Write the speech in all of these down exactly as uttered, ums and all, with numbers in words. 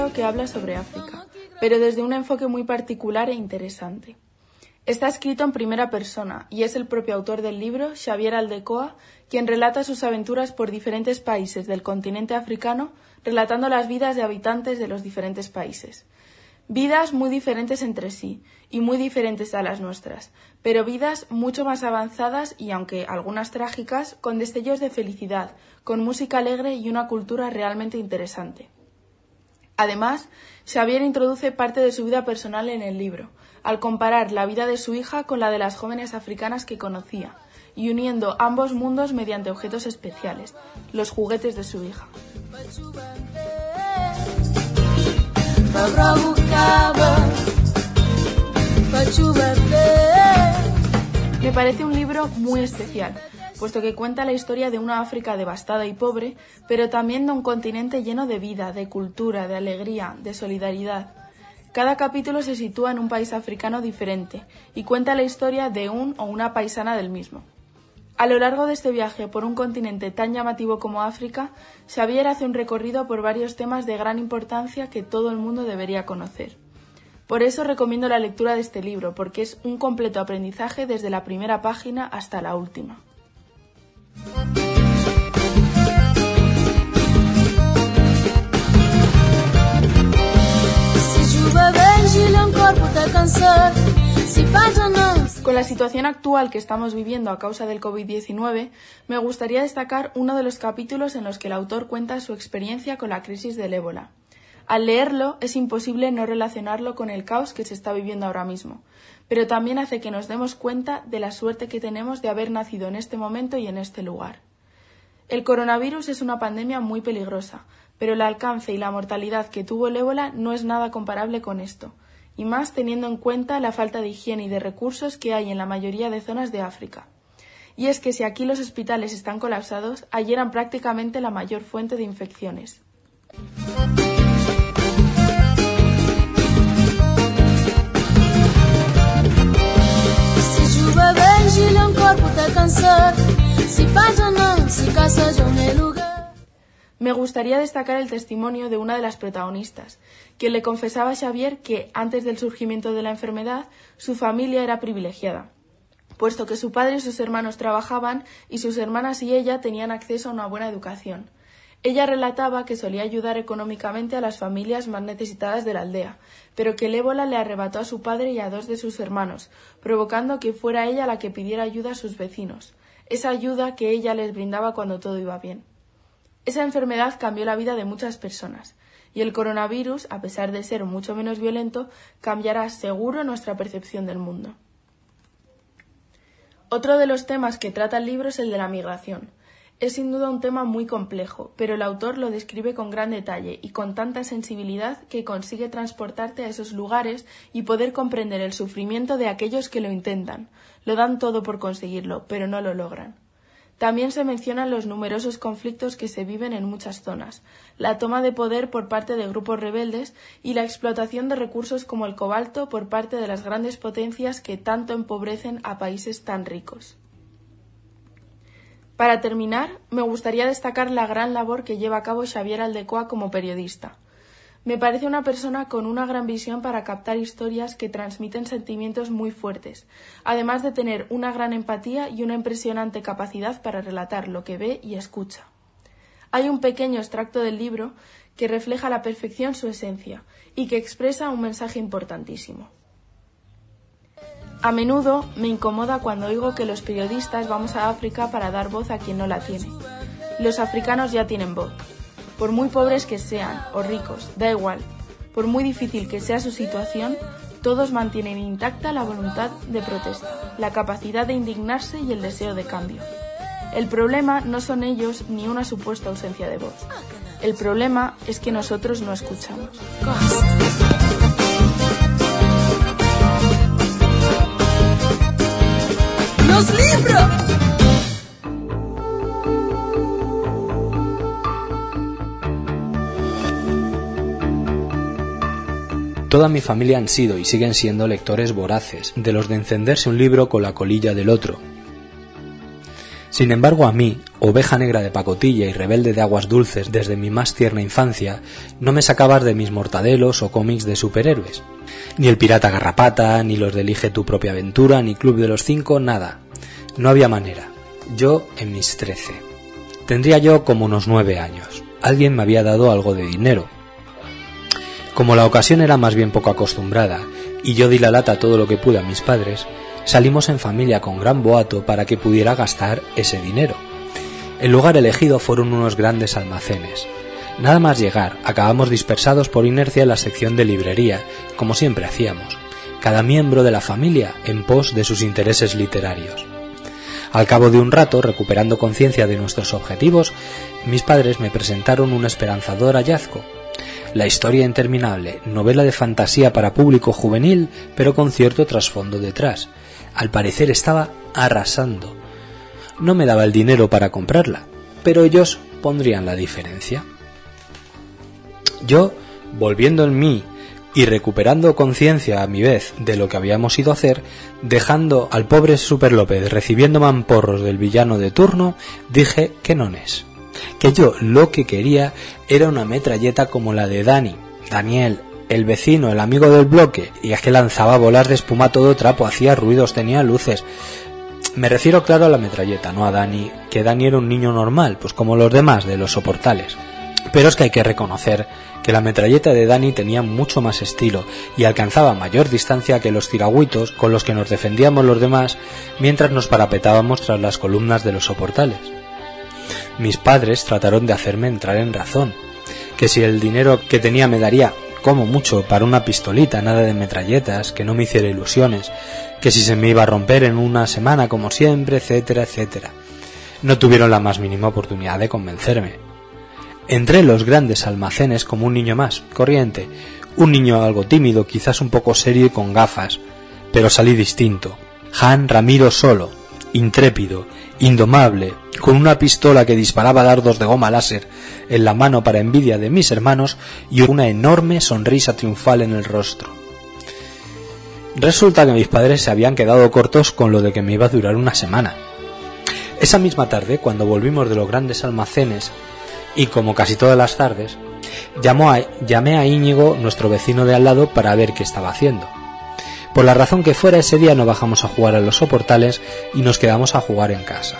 libro que habla sobre África, pero desde un enfoque muy particular e interesante. Está escrito en primera persona y es el propio autor del libro, Xavier Aldecoa, quien relata sus aventuras por diferentes países del continente africano, relatando las vidas de habitantes de los diferentes países. Vidas muy diferentes entre sí y muy diferentes a las nuestras, pero vidas mucho más avanzadas y, aunque algunas trágicas, con destellos de felicidad, con música alegre y una cultura realmente interesante. Además, Xavier introduce parte de su vida personal en el libro, al comparar la vida de su hija con la de las jóvenes africanas que conocía, y uniendo ambos mundos mediante objetos especiales, los juguetes de su hija. Me parece un libro muy especial, puesto que cuenta la historia de una África devastada y pobre, pero también de un continente lleno de vida, de cultura, de alegría, de solidaridad. Cada capítulo se sitúa en un país africano diferente y cuenta la historia de un o una paisana del mismo. A lo largo de este viaje por un continente tan llamativo como África, Xavier hace un recorrido por varios temas de gran importancia que todo el mundo debería conocer. Por eso recomiendo la lectura de este libro, porque es un completo aprendizaje desde la primera página hasta la última. Con la situación actual que estamos viviendo a causa del covid diecinueve, me gustaría destacar uno de los capítulos en los que el autor cuenta su experiencia con la crisis del ébola. Al leerlo, es imposible no relacionarlo con el caos que se está viviendo ahora mismo, pero también hace que nos demos cuenta de la suerte que tenemos de haber nacido en este momento y en este lugar. El coronavirus es una pandemia muy peligrosa, pero el alcance y la mortalidad que tuvo el ébola no es nada comparable con esto, y más teniendo en cuenta la falta de higiene y de recursos que hay en la mayoría de zonas de África. Y es que si aquí los hospitales están colapsados, allí eran prácticamente la mayor fuente de infecciones. Me gustaría destacar el testimonio de una de las protagonistas, quien le confesaba a Xavier que, antes del surgimiento de la enfermedad, su familia era privilegiada, puesto que su padre y sus hermanos trabajaban y sus hermanas y ella tenían acceso a una buena educación. Ella relataba que solía ayudar económicamente a las familias más necesitadas de la aldea, pero que el ébola le arrebató a su padre y a dos de sus hermanos, provocando que fuera ella la que pidiera ayuda a sus vecinos, esa ayuda que ella les brindaba cuando todo iba bien. Esa enfermedad cambió la vida de muchas personas, y el coronavirus, a pesar de ser mucho menos violento, cambiará seguro nuestra percepción del mundo. Otro de los temas que trata el libro es el de la migración. Es sin duda un tema muy complejo, pero el autor lo describe con gran detalle y con tanta sensibilidad que consigue transportarte a esos lugares y poder comprender el sufrimiento de aquellos que lo intentan. Lo dan todo por conseguirlo, pero no lo logran. También se mencionan los numerosos conflictos que se viven en muchas zonas, la toma de poder por parte de grupos rebeldes y la explotación de recursos como el cobalto por parte de las grandes potencias que tanto empobrecen a países tan ricos. Para terminar, me gustaría destacar la gran labor que lleva a cabo Xavier Aldecoa como periodista. Me parece una persona con una gran visión para captar historias que transmiten sentimientos muy fuertes, además de tener una gran empatía y una impresionante capacidad para relatar lo que ve y escucha. Hay un pequeño extracto del libro que refleja a la perfección su esencia y que expresa un mensaje importantísimo. A menudo me incomoda cuando oigo que los periodistas vamos a África para dar voz a quien no la tiene. Los africanos ya tienen voz. Por muy pobres que sean, o ricos, da igual. Por muy difícil que sea su situación, todos mantienen intacta la voluntad de protesta, la capacidad de indignarse y el deseo de cambio. El problema no son ellos ni una supuesta ausencia de voz. El problema es que nosotros no escuchamos. ¡Los libros! Toda mi familia han sido y siguen siendo lectores voraces, de los de encenderse un libro con la colilla del otro. Sin embargo, a mí, oveja negra de pacotilla y rebelde de aguas dulces desde mi más tierna infancia, no me sacabas de mis mortadelos o cómics de superhéroes. Ni el Pirata Garrapata, ni los de Elige tu propia aventura, ni Club de los Cinco, nada. No había manera. Yo en mis trece. Tendría yo como unos nueve años. Alguien me había dado algo de dinero. Como la ocasión era más bien poco acostumbrada, y yo di la lata todo lo que pude a mis padres, salimos en familia con gran boato para que pudiera gastar ese dinero. El lugar elegido fueron unos grandes almacenes. Nada más llegar, acabamos dispersados por inercia en la sección de librería, como siempre hacíamos, cada miembro de la familia en pos de sus intereses literarios. Al cabo de un rato, recuperando conciencia de nuestros objetivos, mis padres me presentaron un esperanzador hallazgo. La historia interminable, novela de fantasía para público juvenil, pero con cierto trasfondo detrás. Al parecer estaba arrasando. No me daba el dinero para comprarla, pero ellos pondrían la diferencia. Yo, volviendo en mí y recuperando conciencia a mi vez de lo que habíamos ido a hacer, dejando al pobre Super López recibiendo mamporros del villano de turno, dije que no es. Que yo lo que quería era una metralleta como la de Dani, Daniel, el vecino, el amigo del bloque, y es que lanzaba bolas de espuma a todo trapo, hacía ruidos, tenía luces. Me refiero claro a la metralleta, no a Dani, que Dani era un niño normal, pues como los demás de los soportales. Pero es que hay que reconocer que la metralleta de Dani tenía mucho más estilo y alcanzaba mayor distancia que los tiragüitos con los que nos defendíamos los demás mientras nos parapetábamos tras las columnas de los soportales. Mis padres trataron de hacerme entrar en razón, que si el dinero que tenía me daría, como mucho, para una pistolita, nada de metralletas, que no me hiciera ilusiones, que si se me iba a romper en una semana como siempre, etcétera, etcétera. No tuvieron la más mínima oportunidad de convencerme. Entré en los grandes almacenes como un niño más, corriente, un niño algo tímido, quizás un poco serio y con gafas, pero salí distinto. Han Ramiro solo, intrépido, indomable, con una pistola que disparaba dardos de goma láser en la mano para envidia de mis hermanos y una enorme sonrisa triunfal en el rostro. Resulta que mis padres se habían quedado cortos con lo de que me iba a durar una semana. Esa misma tarde, cuando volvimos de los grandes almacenes, y como casi todas las tardes, llamó a, llamé a Íñigo, nuestro vecino de al lado, para ver qué estaba haciendo. Por la razón que fuera, ese día no bajamos a jugar a los soportales y nos quedamos a jugar en casa.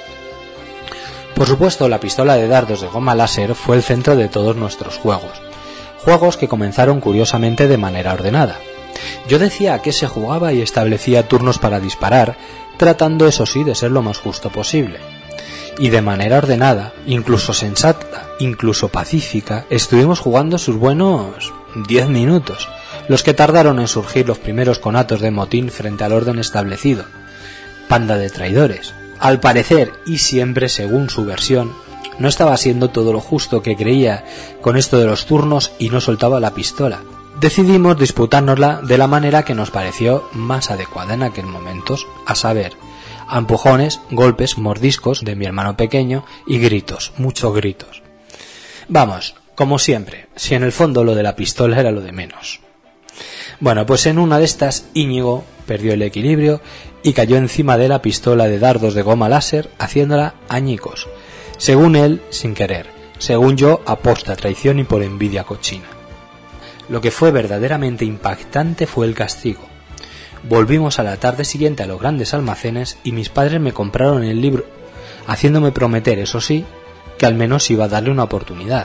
Por supuesto, la pistola de dardos de goma láser fue el centro de todos nuestros juegos. Juegos que comenzaron curiosamente de manera ordenada. Yo decía a qué se jugaba y establecía turnos para disparar, tratando eso sí de ser lo más justo posible. Y de manera ordenada, incluso sensata, incluso pacífica, estuvimos jugando sus buenos diez minutos, los que tardaron en surgir los primeros conatos de motín frente al orden establecido. Panda de traidores. Al parecer, y siempre según su versión, no estaba haciendo todo lo justo que creía con esto de los turnos y no soltaba la pistola. Decidimos disputárnosla de la manera que nos pareció más adecuada en aquel momento, a saber, a empujones, golpes, mordiscos de mi hermano pequeño y gritos, muchos gritos. Vamos, como siempre, si en el fondo lo de la pistola era lo de menos. Bueno, pues en una de estas Íñigo perdió el equilibrio y cayó encima de la pistola de dardos de goma láser, haciéndola añicos. Según él, sin querer. Según yo, aposta, traición y por envidia cochina. Lo que fue verdaderamente impactante fue el castigo. Volvimos a la tarde siguiente a los grandes almacenes y mis padres me compraron el libro, haciéndome prometer, eso sí, que al menos iba a darle una oportunidad.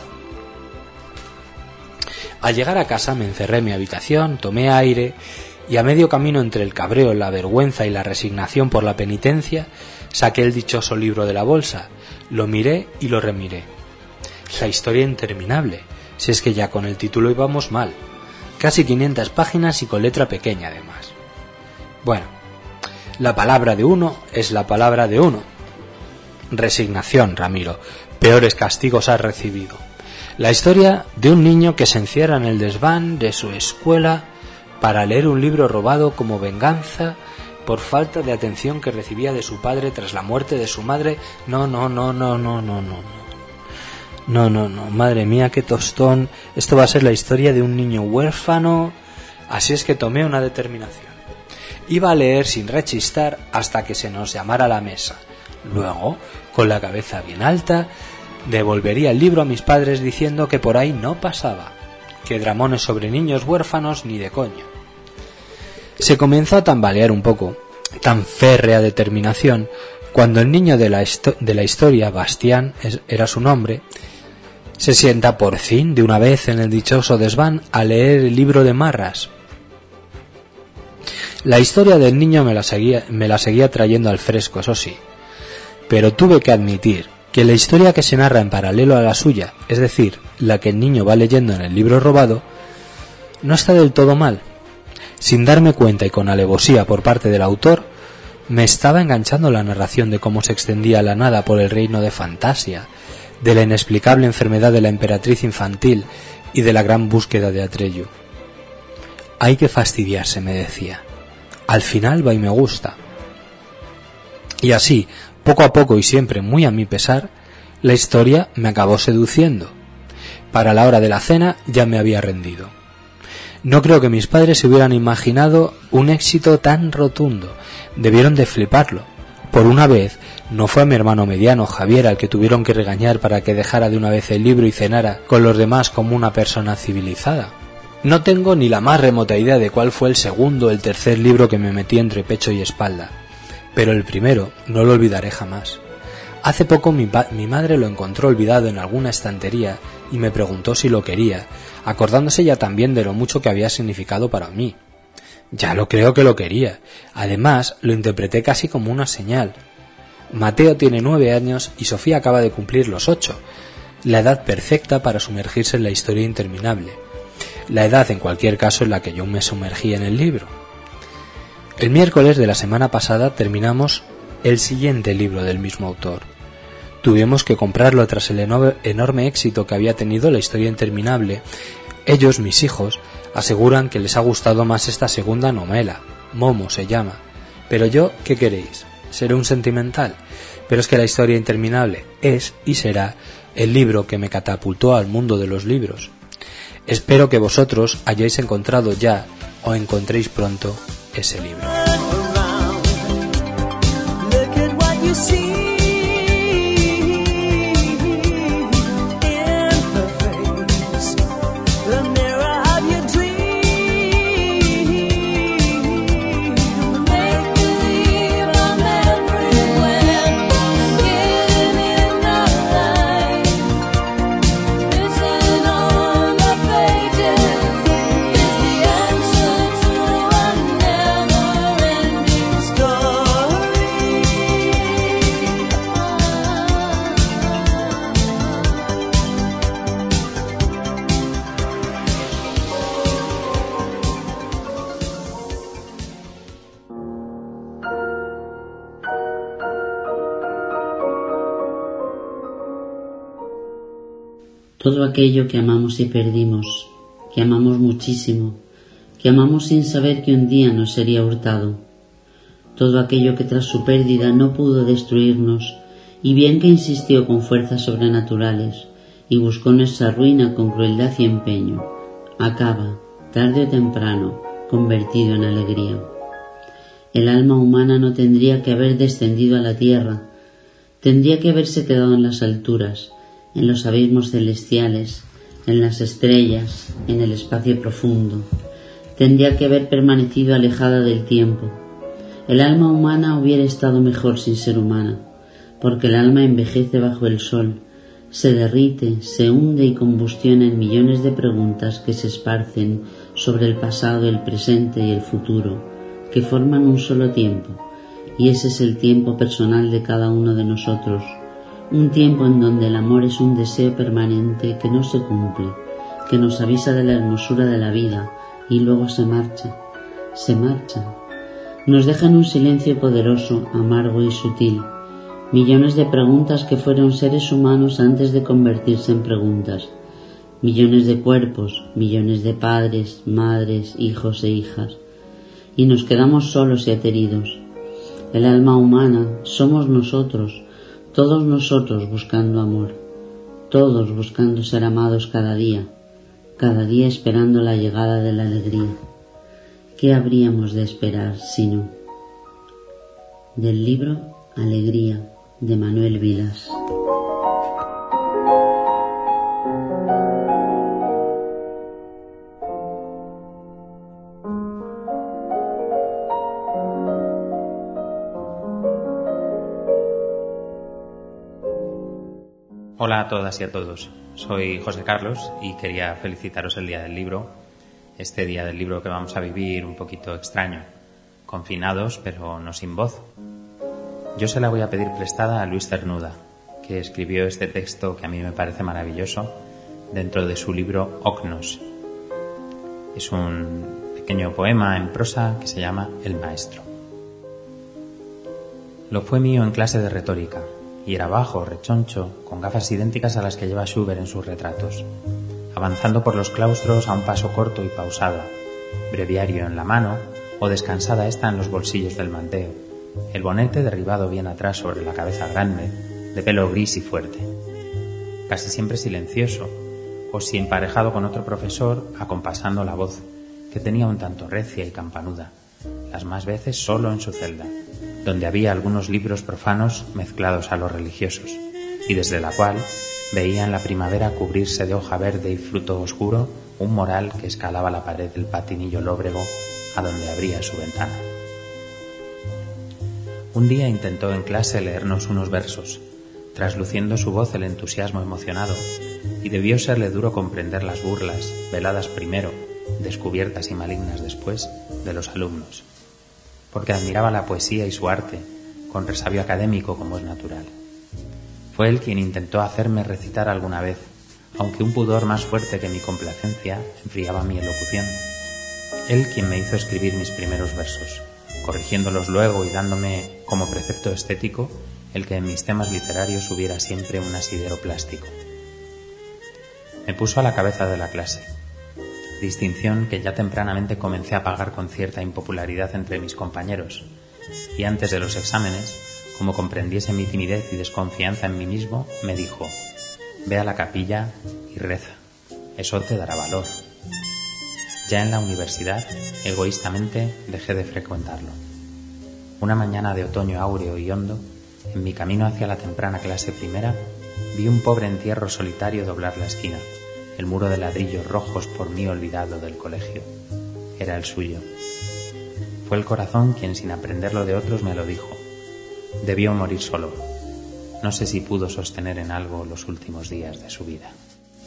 Al llegar a casa me encerré en mi habitación, tomé aire y a medio camino entre el cabreo, la vergüenza y la resignación por la penitencia, saqué el dichoso libro de la bolsa, lo miré y lo remiré. La historia interminable, si es que ya con el título íbamos mal, casi quinientas páginas y con letra pequeña además. Bueno, la palabra de uno es la palabra de uno. Resignación, Ramiro, peores castigos has recibido. La historia de un niño que se encierra en el desván de su escuela para leer un libro robado como venganza por falta de atención que recibía de su padre tras la muerte de su madre. No, no, no, no, no, no, no. No, no, no, madre mía, qué tostón. Esto va a ser la historia de un niño huérfano. Así es que tomé una determinación. Iba a leer sin rechistar hasta que se nos llamara a la mesa. Luego, con la cabeza bien alta, devolvería el libro a mis padres diciendo que por ahí no pasaba, que dramones sobre niños huérfanos ni de coña. Se comenzó a tambalear un poco, tan férrea determinación, cuando el niño de la, de la historia, Bastián es, era su nombre, se sienta por fin de una vez en el dichoso desván a leer el libro de Marras. La historia del niño me la seguía, me la seguía trayendo al fresco, eso sí, pero tuve que admitir que la historia que se narra en paralelo a la suya, es decir, la que el niño va leyendo en el libro robado, no está del todo mal. Sin darme cuenta y con alevosía por parte del autor, me estaba enganchando la narración de cómo se extendía la nada por el reino de Fantasia, de la inexplicable enfermedad de la emperatriz infantil y de la gran búsqueda de Atreyu. Hay que fastidiarse, me decía. Al final va y me gusta. Y así, poco a poco y siempre muy a mi pesar, la historia me acabó seduciendo. Para la hora de la cena ya me había rendido. No creo que mis padres se hubieran imaginado un éxito tan rotundo. Debieron de fliparlo. Por una vez, no fue a mi hermano mediano, Javier, al que tuvieron que regañar para que dejara de una vez el libro y cenara con los demás como una persona civilizada. No tengo ni la más remota idea de cuál fue el segundo o el tercer libro que me metí entre pecho y espalda, pero el primero no lo olvidaré jamás. Hace poco mi, mi madre lo encontró olvidado en alguna estantería y me preguntó si lo quería, acordándose ya también de lo mucho que había significado para mí. Ya lo creo que lo quería. Además, lo interpreté casi como una señal. Mateo tiene nueve años y Sofía acaba de cumplir los ocho, la edad perfecta para sumergirse en la historia interminable. La edad, en cualquier caso, en la que yo me sumergí en el libro. El miércoles de la semana pasada terminamos el siguiente libro del mismo autor. Tuvimos que comprarlo tras el enorme éxito que había tenido la historia interminable. Ellos, mis hijos, aseguran que les ha gustado más esta segunda novela, Momo se llama. Pero yo, ¿qué queréis? Seré un sentimental. Pero es que la historia interminable es y será el libro que me catapultó al mundo de los libros. Espero que vosotros hayáis encontrado ya o encontréis pronto ese libro. Todo aquello que amamos y perdimos, que amamos muchísimo, que amamos sin saber que un día nos sería hurtado. Todo aquello que tras su pérdida no pudo destruirnos, y bien que insistió con fuerzas sobrenaturales, y buscó nuestra ruina con crueldad y empeño, acaba, tarde o temprano, convertido en alegría. El alma humana no tendría que haber descendido a la tierra, tendría que haberse quedado en las alturas, en los abismos celestiales, en las estrellas, en el espacio profundo. Tendría que haber permanecido alejada del tiempo. El alma humana hubiera estado mejor sin ser humana, porque el alma envejece bajo el sol, se derrite, se hunde y combustiona en millones de preguntas que se esparcen sobre el pasado, el presente y el futuro, que forman un solo tiempo, y ese es el tiempo personal de cada uno de nosotros. Un tiempo en donde el amor es un deseo permanente que no se cumple, que nos avisa de la hermosura de la vida y luego se marcha, se marcha. Nos deja en un silencio poderoso, amargo y sutil. Millones de preguntas que fueron seres humanos antes de convertirse en preguntas. Millones de cuerpos, millones de padres, madres, hijos e hijas. Y nos quedamos solos y ateridos. El alma humana somos nosotros, todos nosotros buscando amor, todos buscando ser amados cada día, cada día esperando la llegada de la alegría. ¿Qué habríamos de esperar si no? Del libro Alegría, de Manuel Vilas. Hola a todas y a todos, soy José Carlos y quería felicitaros el Día del Libro, este Día del Libro que vamos a vivir un poquito extraño, confinados pero no sin voz. Yo se la voy a pedir prestada a Luis Cernuda, que escribió este texto que a mí me parece maravilloso dentro de su libro Ocnos. Es un pequeño poema en prosa que se llama El Maestro. Lo fue mío en clase de retórica, y era bajo, rechoncho, con gafas idénticas a las que lleva Schubert en sus retratos, avanzando por los claustros a un paso corto y pausado, breviario en la mano o descansada esta en los bolsillos del manteo, el bonete derribado bien atrás sobre la cabeza grande, de pelo gris y fuerte. Casi siempre silencioso, o si emparejado con otro profesor, acompasando la voz, que tenía un tanto recia y campanuda, las más veces solo en su celda, donde había algunos libros profanos mezclados a los religiosos, y desde la cual veía en la primavera cubrirse de hoja verde y fruto oscuro un moral que escalaba la pared del patinillo lóbrego a donde abría su ventana. Un día intentó en clase leernos unos versos, trasluciendo su voz el entusiasmo emocionado, y debió serle duro comprender las burlas, veladas primero, descubiertas y malignas después, de los alumnos, porque admiraba la poesía y su arte, con resabio académico como es natural. Fue él quien intentó hacerme recitar alguna vez, aunque un pudor más fuerte que mi complacencia enfriaba mi elocución. Él quien me hizo escribir mis primeros versos, corrigiéndolos luego y dándome como precepto estético el que en mis temas literarios hubiera siempre un asidero plástico. Me puso a la cabeza de la clase, distinción que ya tempranamente comencé a pagar con cierta impopularidad entre mis compañeros, y antes de los exámenes, como comprendiese mi timidez y desconfianza en mí mismo, me dijo: ve a la capilla y reza, eso te dará valor. Ya en la universidad, egoístamente, dejé de frecuentarlo. Una mañana de otoño áureo y hondo, en mi camino hacia la temprana clase primera, vi un pobre entierro solitario doblar la esquina, el muro de ladrillos rojos por mí olvidado del colegio. Era el suyo. Fue el corazón quien, sin aprenderlo de otros, me lo dijo. Debió morir solo. No sé si pudo sostener en algo los últimos días de su vida.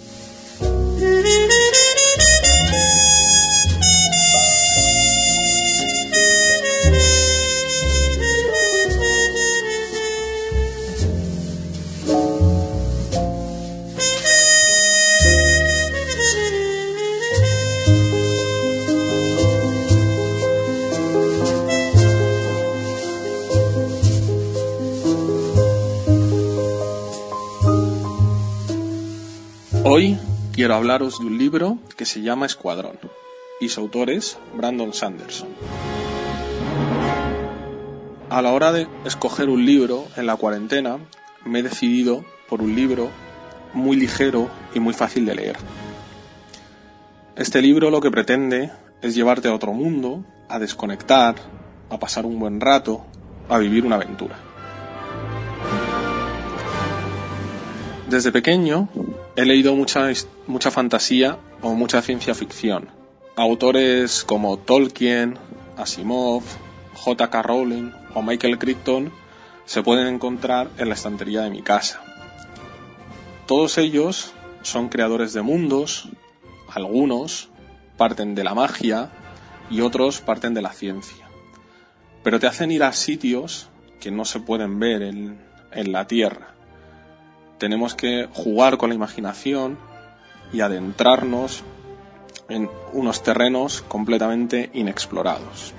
Hoy quiero hablaros de un libro que se llama Escuadrón, y su autor es Brandon Sanderson. A la hora de escoger un libro en la cuarentena, me he decidido por un libro muy ligero y muy fácil de leer. Este libro lo que pretende es llevarte a otro mundo, a desconectar, a pasar un buen rato, a vivir una aventura. Desde pequeño he leído mucha, mucha fantasía o mucha ciencia ficción. Autores como Tolkien, Asimov, J K Rowling o Michael Crichton se pueden encontrar en la estantería de mi casa. Todos ellos son creadores de mundos, algunos parten de la magia y otros parten de la ciencia. Pero te hacen ir a sitios que no se pueden ver en, en la Tierra. Tenemos que jugar con la imaginación y adentrarnos en unos terrenos completamente inexplorados.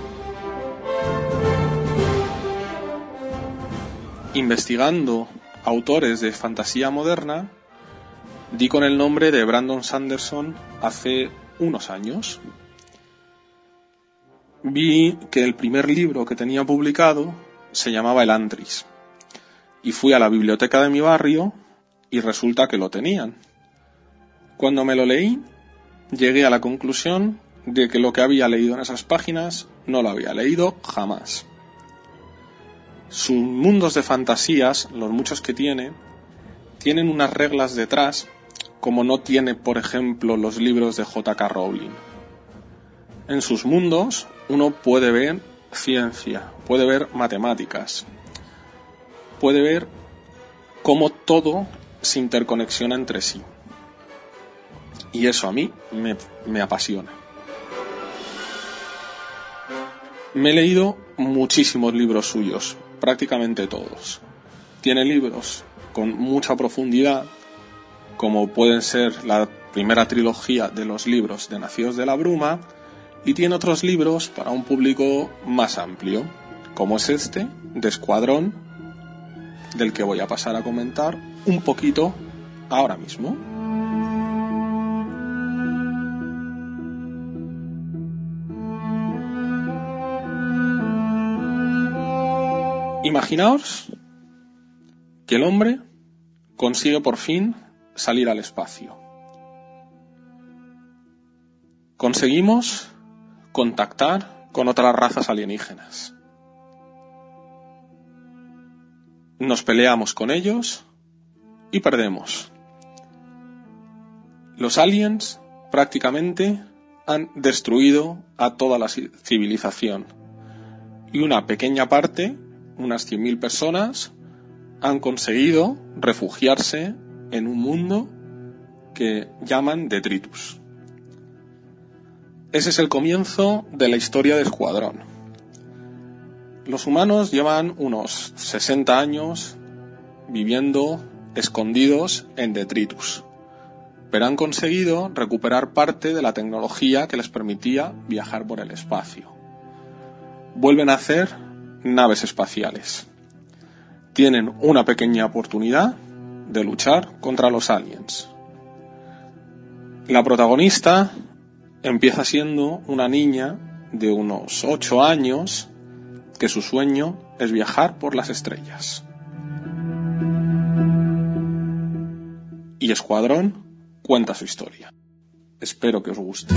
Investigando autores de fantasía moderna, di con el nombre de Brandon Sanderson hace unos años. Vi que el primer libro que tenía publicado se llamaba El Antris. Y fui a la biblioteca de mi barrio y resulta que lo tenían. Cuando me lo leí, llegué a la conclusión de que lo que había leído en esas páginas no lo había leído jamás. Sus mundos de fantasías, los muchos que tiene, tienen unas reglas detrás, como no tiene, por ejemplo, los libros de J K Rowling. En sus mundos uno puede ver ciencia, puede ver matemáticas, puede ver cómo todo se interconexiona entre sí. Y eso a mí me, me apasiona. Me he leído muchísimos libros suyos, prácticamente todos. Tiene libros con mucha profundidad, como pueden ser la primera trilogía de los libros de Nacidos de la Bruma, y tiene otros libros para un público más amplio, como es este, de Escuadrón, del que voy a pasar a comentar un poquito ahora mismo. Imaginaos que el hombre consigue por fin salir al espacio. Conseguimos contactar con otras razas alienígenas. Nos peleamos con ellos y perdemos. Los aliens prácticamente han destruido a toda la civilización y una pequeña parte, unas cien mil personas, han conseguido refugiarse en un mundo que llaman Detritus. Ese es el comienzo de la historia de Escuadrón. Los humanos llevan unos sesenta años viviendo escondidos en Detritus, pero han conseguido recuperar parte de la tecnología que les permitía viajar por el espacio. Vuelven a hacer naves espaciales. Tienen una pequeña oportunidad de luchar contra los aliens. La protagonista empieza siendo una niña de unos ocho años que su sueño es viajar por las estrellas. Y Escuadrón cuenta su historia. Espero que os guste.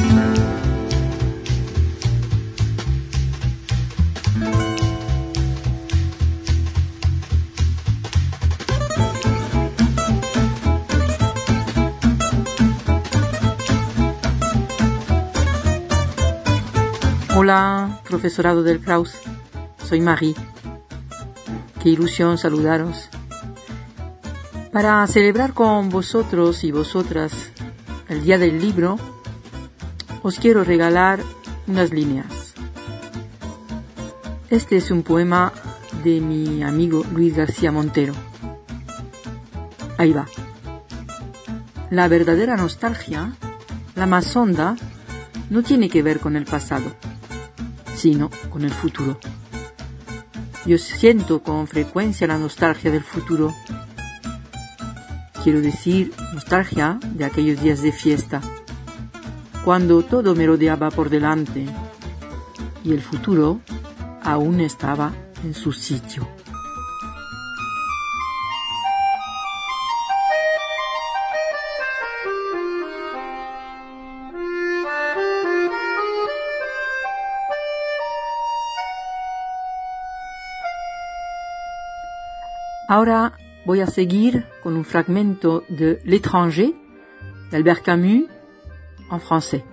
Hola, profesorado del Kraus. Soy Marie. Qué ilusión saludaros. Para celebrar con vosotros y vosotras el Día del Libro, os quiero regalar unas líneas. Este es un poema de mi amigo Luis García Montero. Ahí va. La verdadera nostalgia, la más honda, no tiene que ver con el pasado, sino con el futuro. Yo siento con frecuencia la nostalgia del futuro. Quiero decir, nostalgia de aquellos días de fiesta, cuando todo me rodeaba por delante y el futuro aún estaba en su sitio. Ahora voy a seguir con un fragmento de L'étranger d'Albert Camus en français.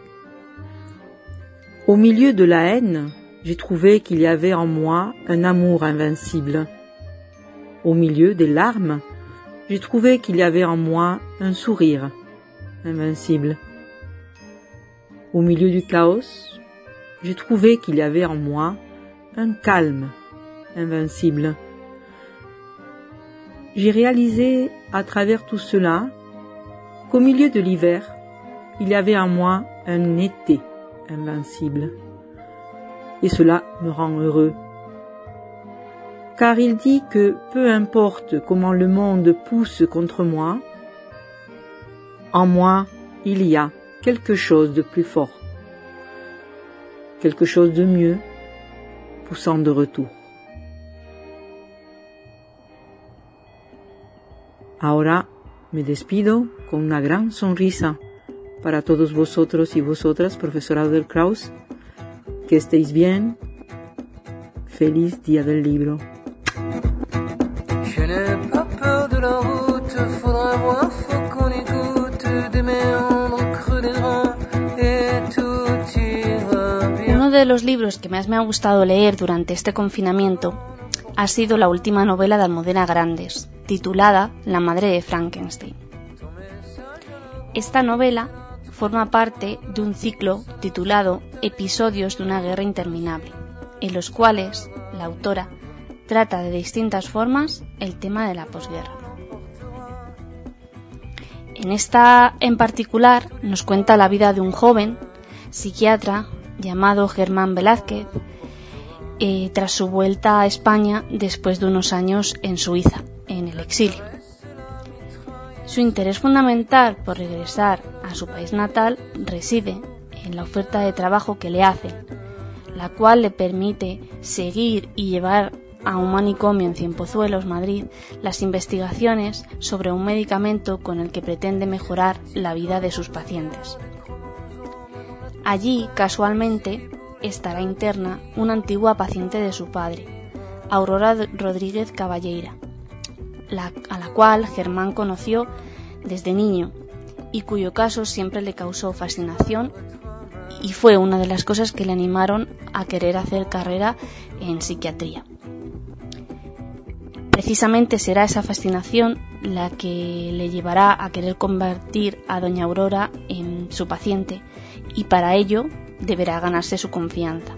Au milieu de la haine, j'ai trouvé qu'il y avait en moi un amour invincible. Au milieu des larmes, j'ai trouvé qu'il y avait en moi un sourire invincible. Au milieu du chaos, j'ai trouvé qu'il y avait en moi un calme invincible. J'ai réalisé à travers tout cela qu'au milieu de l'hiver, il y avait en moi un été invincible. Et cela me rend heureux. Car il dit que peu importe comment le monde pousse contre moi, en moi, il y a quelque chose de plus fort, quelque chose de mieux, poussant de retour. Ahora me despido con una gran sonrisa para todos vosotros y vosotras, profesorado del Kraus. Que estéis bien. Feliz Día del Libro. los libros que más me ha gustado leer durante este confinamiento ha sido la última novela de Almudena Grandes, titulada La madre de Frankenstein. Esta novela forma parte de un ciclo titulado Episodios de una guerra interminable, en los cuales la autora trata de distintas formas el tema de la posguerra. En esta en particular nos cuenta la vida de un joven psiquiatra llamado Germán Velázquez eh, tras su vuelta a España después de unos años en Suiza, en el exilio. Su interés fundamental por regresar a su país natal reside en la oferta de trabajo que le hacen, la cual le permite seguir y llevar a un manicomio en Cienpozuelos, Madrid, las investigaciones sobre un medicamento con el que pretende mejorar la vida de sus pacientes. Allí, casualmente, estará interna una antigua paciente de su padre, Aurora Rodríguez Caballeira, la, a la cual Germán conoció desde niño y cuyo caso siempre le causó fascinación y fue una de las cosas que le animaron a querer hacer carrera en psiquiatría. Precisamente será esa fascinación la que le llevará a querer convertir a doña Aurora en su paciente y para ello deberá ganarse su confianza.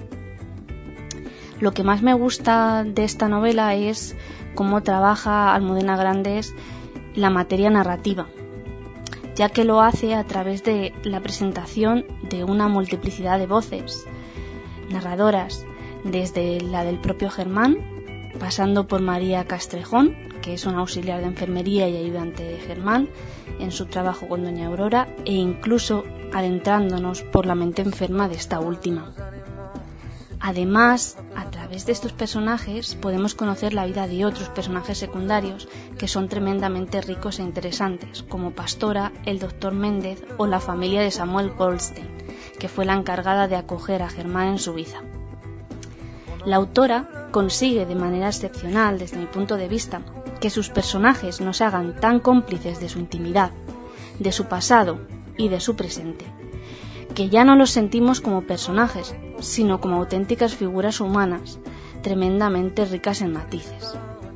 Lo que más me gusta de esta novela es cómo trabaja Almudena Grandes la materia narrativa, ya que lo hace a través de la presentación de una multiplicidad de voces narradoras, desde la del propio Germán, pasando por María Castrejón, que es una auxiliar de enfermería y ayudante de Germán en su trabajo con doña Aurora, e incluso adentrándonos por la mente enferma de esta última. Además, a través de estos personajes podemos conocer la vida de otros personajes secundarios que son tremendamente ricos e interesantes, como Pastora, el doctor Méndez o la familia de Samuel Goldstein, que fue la encargada de acoger a Germán en Suiza. La autora consigue de manera excepcional, desde mi punto de vista, que sus personajes nos hagan tan cómplices de su intimidad, de su pasado y de su presente, que ya no los sentimos como personajes, sino como auténticas figuras humanas, tremendamente ricas en matices.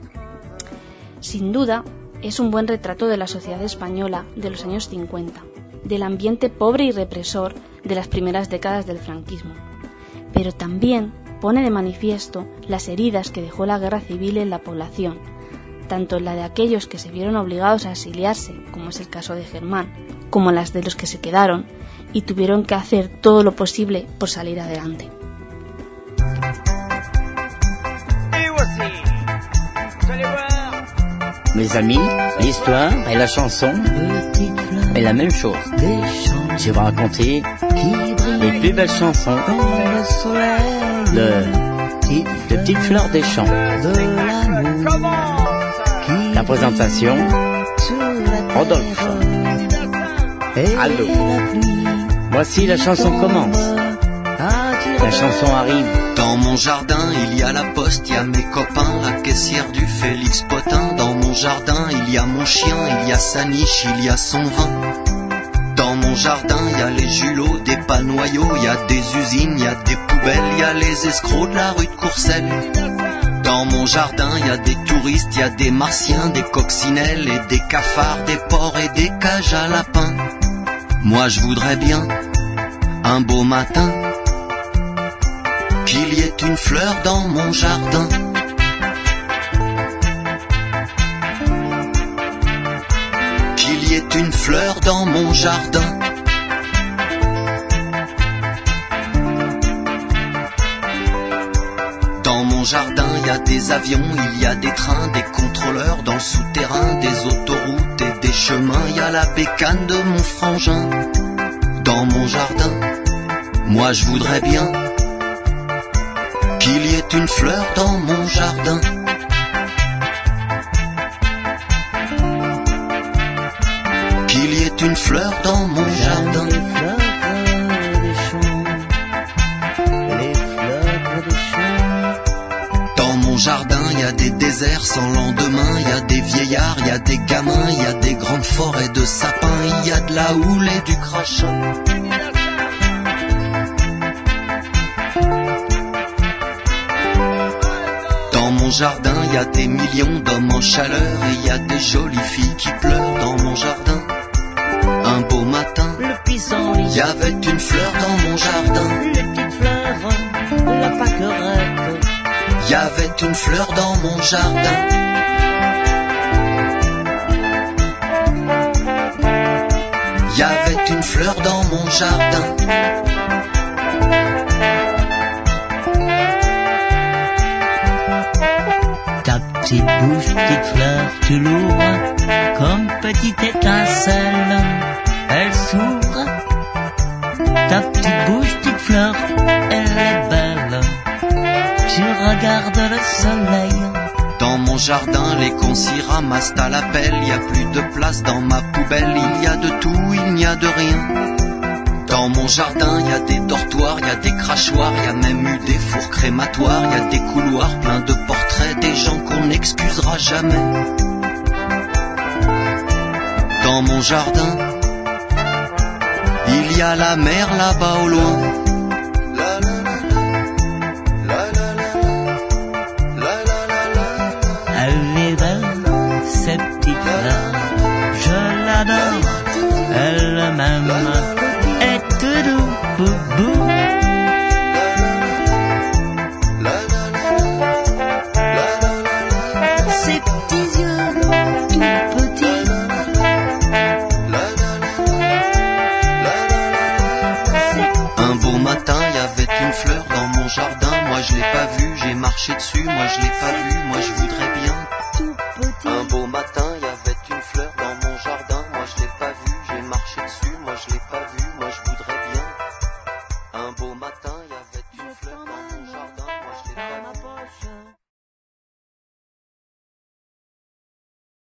Sin duda, es un buen retrato de la sociedad española de los años cincuenta, del ambiente pobre y represor de las primeras décadas del franquismo, pero también pone de manifiesto las heridas que dejó la guerra civil en la población, tanto la de aquellos que se vieron obligados a exiliarse, como es el caso de Germán, como las de los que se quedaron y tuvieron que hacer todo lo posible por salir adelante. Mes amis, l'histoire et la chanson est la même chose. Je vais vous raconter les plus belles chansons de, de Petites Fleurs des Champs. La présentation, Rodolphe. Aldo. Voici la chanson commence. La chanson arrive. Dans mon jardin, il y a la poste, il y a mes copains, la caissière du Félix Potin. Dans mon jardin, il y a mon chien, il y a sa niche, il y a son vin. Dans mon jardin, il y a les julots, des panoyaux, il y a des usines, il y a des poubelles, il y a les escrocs de la rue de Courcelles. Dans mon jardin, il y a des touristes, il y a des martiens, des coccinelles et des cafards, des porcs et des cages à lapins. Moi je voudrais bien, un beau matin, qu'il y ait une fleur dans mon jardin. Qu'il y ait une fleur dans mon jardin. Dans mon jardin, il y a des avions, il y a des trains, des contrôleurs dans le souterrain, des autoroutes et des chemins. Il y a la bécane de mon frangin. Dans mon jardin, moi je voudrais bien qu'il y ait une fleur dans mon jardin. Qu'il y ait une fleur dans mon jardin. Dans mon jardin, il y a des déserts sans lendemain, il y a des vieillards, il y a des gamins, il y a des grandes forêts de sapins, il y a de la houle et du crachin. mon jardin, y a des millions d'hommes en chaleur et y a des jolies filles qui pleurent dans mon jardin. Un beau matin, le pissenlit, y avait une fleur dans mon jardin. les petites fleurs, la pâquerette. Y avait une fleur dans mon jardin. Y avait une fleur dans mon jardin. Ta petite bouche, petite fleur, tu l'ouvres comme petite étincelle, elle s'ouvre. Ta petite bouche, petite fleur, elle est belle. Tu regardes le soleil. Dans mon jardin, les cons s'y ramassent à la pelle. Y a plus de place dans ma poubelle. Il y a de tout, il n'y a de rien. Dans mon jardin, y a des dortoirs, y a des crachoirs, y a même eu des fours crématoires, y a des couloirs pleins de portraits des gens qu'on n'excusera jamais. Dans mon jardin, il y a la mer là-bas au loin. Elle est belle, cette petite fleur, je l'adore, elle-même est tout doux, boubou. Ses petits yeux tout petits, un beau matin, y avait une fleur dans mon jardin. Moi je l'ai pas vue, j'ai marché dessus. Moi je l'ai pas vue, moi je voudrais